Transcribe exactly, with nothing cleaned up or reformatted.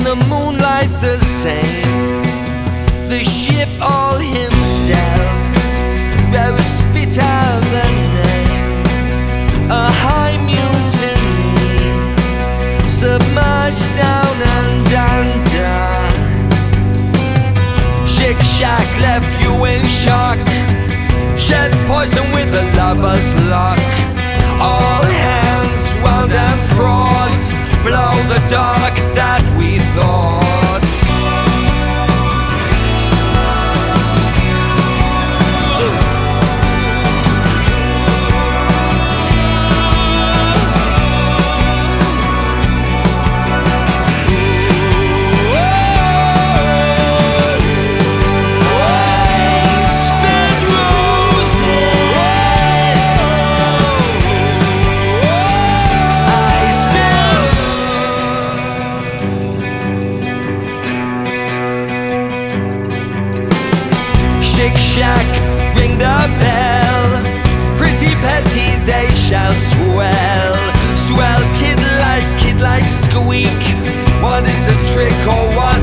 the moonlight the same, the ship all himself, where we spit out the name, a high mutiny, submerged down and under. Shake Shack left you in shock, shed poison with a lover's luck. All hands wound and fraught, below the dark that we thought. Shake Shack, ring the bell, pretty petty they shall swell. Swell kid like, kid like squeak, what is a trick or what